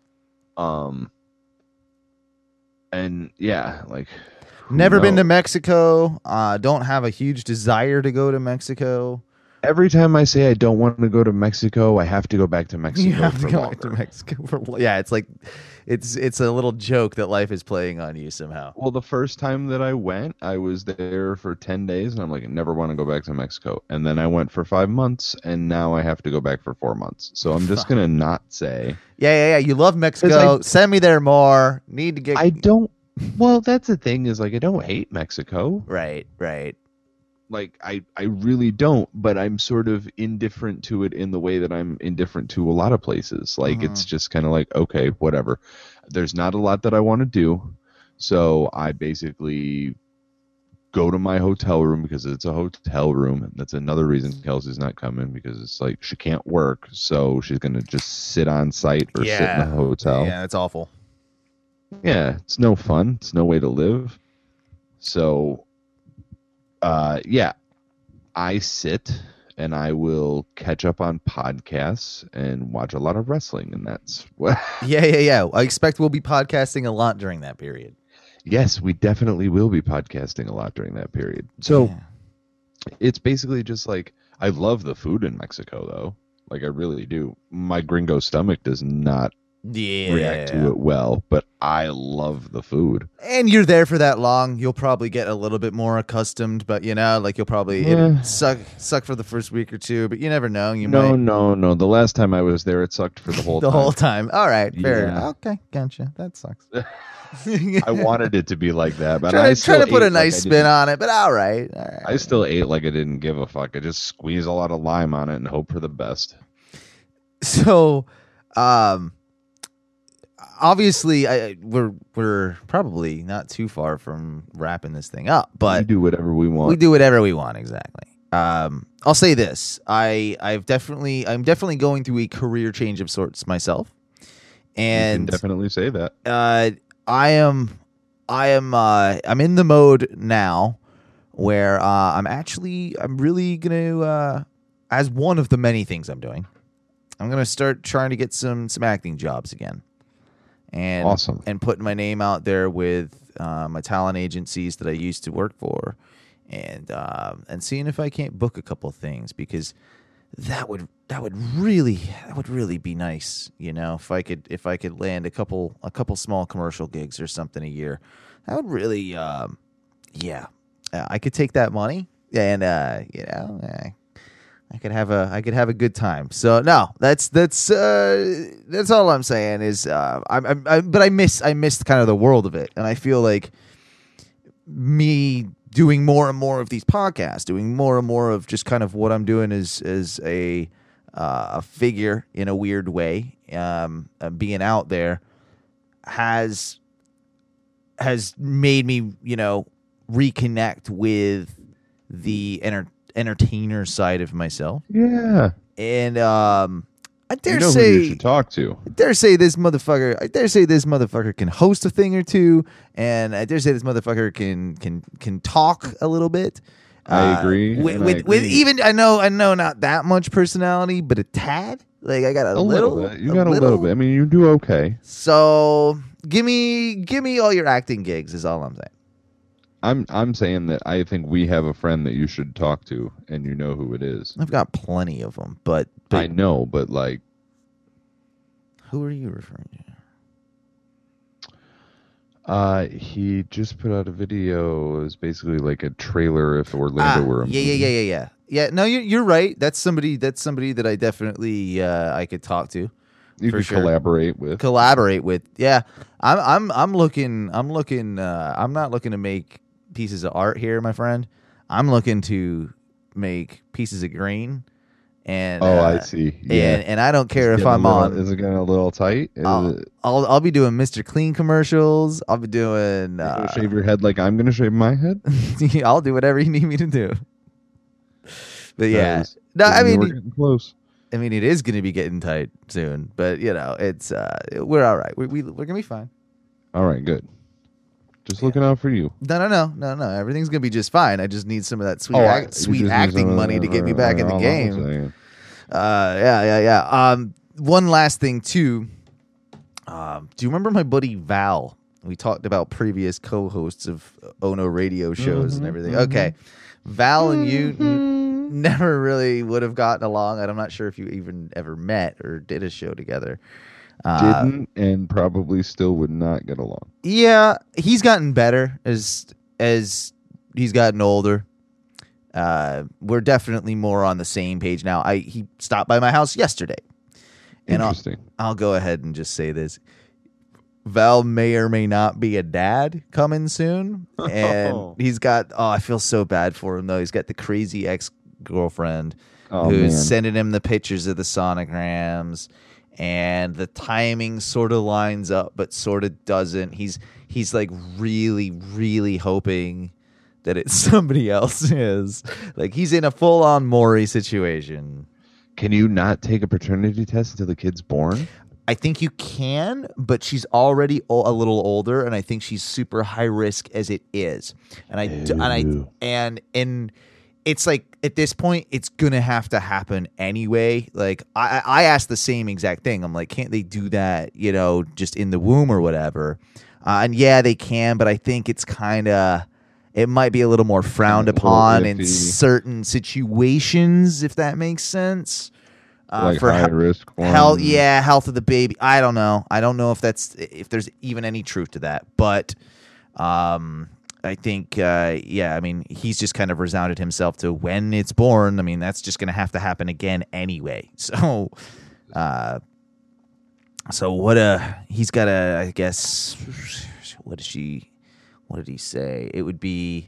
And yeah, like, never been to Mexico. Don't have a huge desire to go to Mexico. Every time I say I don't want to go to Mexico, I have to go back to Mexico. You have for to go longer. back to Mexico for, yeah. It's like it's a little joke that life is playing on you somehow. Well, the first time that I went, I was there for 10 days, and I'm like, I never want to go back to Mexico. And then I went for 5 months, and now I have to go back for 4 months. So I'm just going to not say. Yeah. You love Mexico. Send me there more. Need to get. I don't. Well, that's the thing is, like, I don't hate Mexico. Right. Like, I really don't, but I'm sort of indifferent to it in the way that I'm indifferent to a lot of places. Like, it's just kind of like, okay, whatever. There's not a lot that I want to do, so I basically go to my hotel room because it's a hotel room. That's another reason Kelsey's not coming, because it's like she can't work, so she's going to just sit on site or sit in the hotel. Yeah, it's awful. Yeah, it's no fun. It's no way to live. So... yeah, I sit and I will catch up on podcasts and watch a lot of wrestling, and that's what. Yeah. I expect we'll be podcasting a lot during that period. Yes, we definitely will be podcasting a lot during that period. So It's basically just like, I love the food in Mexico, though. Like, I really do. My gringo stomach does not react to it well, but I love the food. And you're there for that long, you'll probably get a little bit more accustomed, but like you'll probably it'll suck for the first week or two, but you never know. No. The last time I was there, it sucked for the whole time. The whole time. All right, fair. Yeah. Okay, gotcha. That sucks. I wanted it to be like that, but try to put a like nice spin on it, but all right. I still ate like I didn't give a fuck. I just squeeze a lot of lime on it and hope for the best. So, obviously, we're probably not too far from wrapping this thing up, but we do whatever we want. We do whatever we want, exactly. I'll say this: I'm definitely going through a career change of sorts myself, and you can definitely say that. I'm in the mode now where I'm really gonna, as one of the many things I'm doing, I'm gonna start trying to get some acting jobs again. And awesome. And putting my name out there with my talent agencies that I used to work for, and seeing if I can't book a couple things, because that would really be nice, if I could land a couple small commercial gigs or something a year. That would really I could take that money and I could have a good time. So no, that's all I'm saying is I missed kind of the world of it, and I feel like me doing more and more of these podcasts, doing more and more of just kind of what I'm doing is a figure in a weird way, being out there has made me reconnect with the entertainer side of myself. Yeah. And I dare You know who say you should talk to. I dare say this motherfucker can host a thing or two, and I dare say this motherfucker can talk a little bit. I agree. With even I know not that much personality, but a tad. Like I got a little bit. You got a little bit. I mean, you do okay. So give me all your acting gigs is all I'm saying. I'm saying that I think we have a friend that you should talk to, and you know who it is. I've got plenty of them, but I know, but like, who are you referring to? He just put out a video. It was basically like a trailer if Orlando were a movie. Yeah. No, you're right. That's somebody that I definitely I could talk to. You could collaborate with. Yeah, I'm looking. I'm not looking to make pieces of art here, my friend. I'm looking to make pieces of green. And I see. Yeah. And I don't care if I'm on. Is it getting a little tight? I'll be doing Mr. Clean commercials. I'll be doing. You're gonna shave your head like I'm gonna shave my head. I'll do whatever you need me to do. But yeah, I mean, we're getting close. I mean, it is going to be getting tight soon, but it's we're all right. We're gonna be fine. All right, good. Just looking out for you. No. Everything's gonna be just fine. I just need some of that sweet acting money to get me back in the game. Yeah. One last thing too. Do you remember my buddy Val? We talked about previous co-hosts of Ono radio shows and everything. Okay, Val and you never really would have gotten along. I'm not sure if you even ever met or did a show together. Didn't and probably still would not get along. Yeah, he's gotten better as he's gotten older. We're definitely more on the same page now. He stopped by my house yesterday. And Interesting. I'll go ahead and just say this. Val may or may not be a dad coming soon. And he's got, I feel so bad for him, though. He's got the crazy ex-girlfriend who's sending him the pictures of the sonograms. And the timing sort of lines up, but sort of doesn't. He's like really, really hoping that it's somebody else's. Like he's in a full-on Maury situation. Can you not take a paternity test until the kid's born? I think you can, but she's already a little older, and I think she's super high risk as it is. And it's like at this point, it's gonna have to happen anyway. Like I asked the same exact thing. I'm like, can't they do that? Just in the womb or whatever? And yeah, they can, but I think it's it might be a little more frowned upon in certain situations, if that makes sense. Like for high risk health, health of the baby. I don't know. I don't know if there's even any truth to that, but I think, I mean, he's just kind of resounded himself to when it's born. I mean, that's just going to have to happen again anyway. So, he's got I guess, what did he say? It would be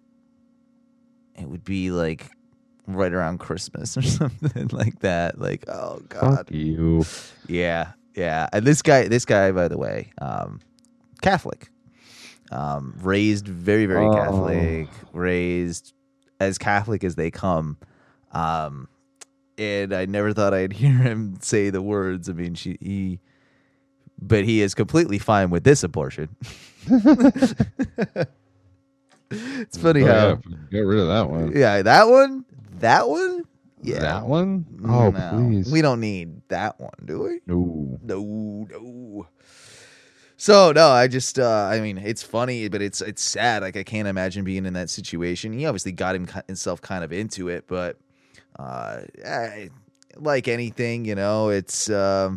like right around Christmas or something like that. Like, oh God. Fuck you. Yeah. And this guy, by the way, Catholic. Raised very, very Catholic, raised as Catholic as they come. And I never thought I'd hear him say the words. I mean, but he is completely fine with this abortion. It's funny how get rid of that one. Yeah, that one. Yeah, that one. Oh, no, please. We don't need that one, do we? No. So no, I just I mean, it's funny, but it's sad. Like I can't imagine being in that situation. He obviously got himself kind of into it, but like anything, it's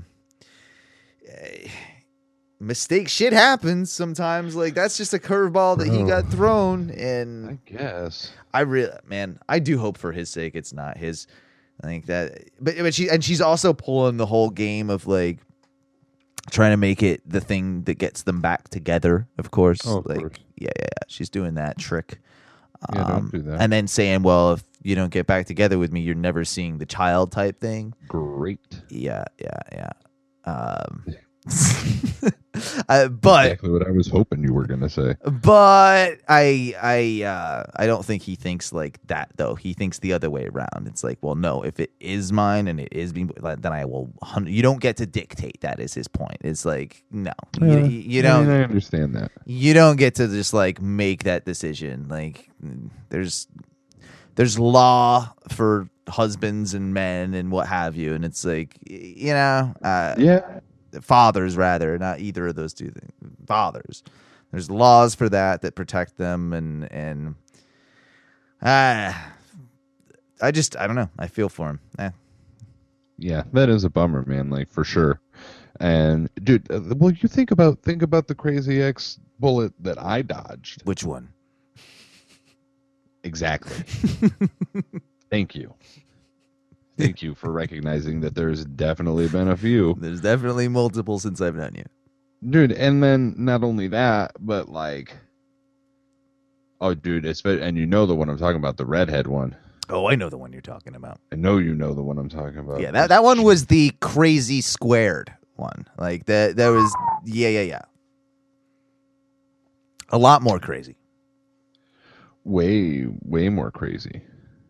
mistake shit happens sometimes. Like that's just a curveball that he got thrown, and I guess I do hope for his sake it's not his. I think that, but she's also pulling the whole game of like trying to make it the thing that gets them back together. Of course, course. Yeah. She's doing that trick. Don't do that. And then saying, "Well, if you don't get back together with me, you're never seeing the child," type thing. Great. Yeah. But Exactly what I was hoping you were gonna say. But I don't think he thinks like that though. He thinks the other way around. It's like, well, no, if it is mine and it is being, then I will. You don't get to dictate. That is his point. It's like, no, you don't. I understand that. You don't get to just like make that decision. Like there's law for husbands and men and what have you, and it's like, Yeah. fathers rather, not either of those two things. Fathers, there's laws for that protect them, and I don't know. I feel for him. Yeah, that is a bummer, man. Like for sure. And dude, well, you think about the Crazy X bullet that I dodged. Which one? Exactly. Thank you. Thank you for recognizing that there's definitely been a few. There's definitely multiple since I've known you. Dude, and then not only that, but like, oh, dude, and you know the one I'm talking about, the redhead one. Oh, I know the one you're talking about. I know you know the one I'm talking about. Yeah, that one was the crazy squared one. Like that was, yeah. A lot more crazy. Way more crazy.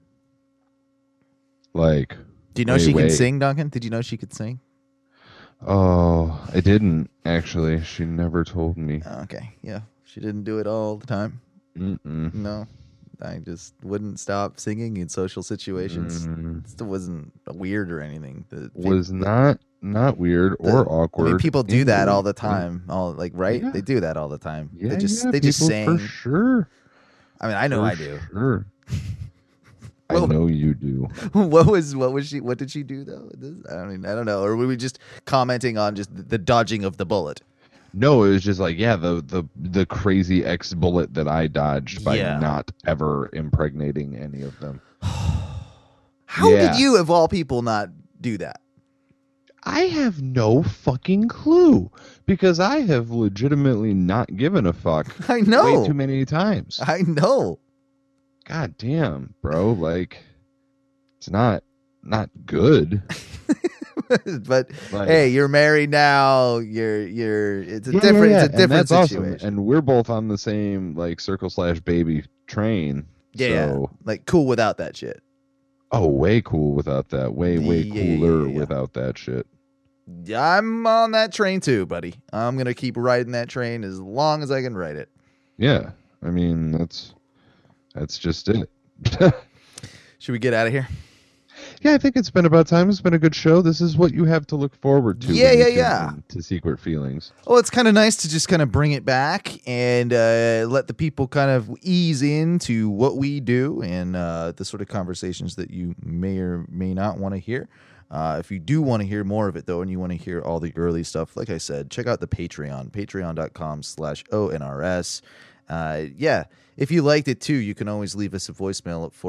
Like, do you know she can sing, Duncan? Did you know she could sing? Oh, I didn't actually. She never told me. Okay, yeah, she didn't do it all the time. Mm-mm. No, I just wouldn't stop singing in social situations. It wasn't weird or anything. Was not weird or awkward. I mean, people do that all the time. All like, right? Yeah. They do that all the time. Yeah, they just sing. For sure. I mean, I know I do. Sure. I know you do. What did she do though? I don't know. Or were we just commenting on just the dodging of the bullet? No, it was just like, yeah, the Crazy X bullet that I dodged by not ever impregnating any of them. How did you, of all people, not do that? I have no fucking clue, because I have legitimately not given a fuck. I know. Way too many times. I know. God damn, bro. Like, it's not good. But like, hey, you're married now. It's a different situation. Awesome. And we're both on the same like circle/baby train. Yeah, so. Like cool without that shit. Oh, way cool without that. Way cooler without that shit. I'm on that train too, buddy. I'm gonna keep riding that train as long as I can ride it. Yeah, I mean that's just it. Should we get out of here? Yeah, I think it's been about time. It's been a good show. This is what you have to look forward to. Yeah. To Secret Feelings. Well, it's kind of nice to just kind of bring it back and let the people kind of ease into what we do and the sort of conversations that you may or may not want to hear. If you do want to hear more of it, though, and you want to hear all the early stuff, like I said, check out the Patreon, patreon.com/ONRS. If you liked it too, you can always leave us a voicemail at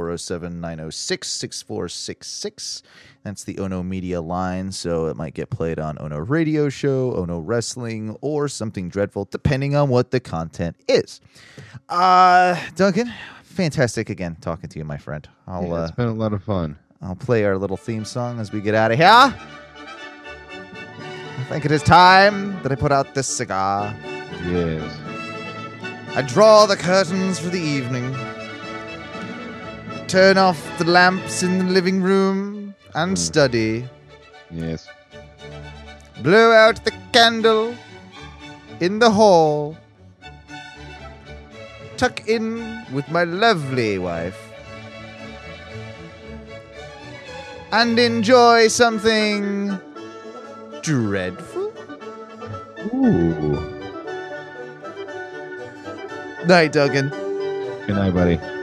407-906-6466. That's the Ono Media line, so it might get played on Ono Radio Show, Ono Wrestling, or Something Dreadful, depending on what the content is. Duncan, fantastic again talking to you, my friend. It's been a lot of fun. I'll play our little theme song as we get out of here. I think it is time that I put out this cigar. Yes. I draw the curtains for the evening, turn off the lamps in the living room and study. Yes. Blow out the candle in the hall. Tuck in with my lovely wife. And enjoy something dreadful. Ooh. Night, Duncan. Good night, buddy.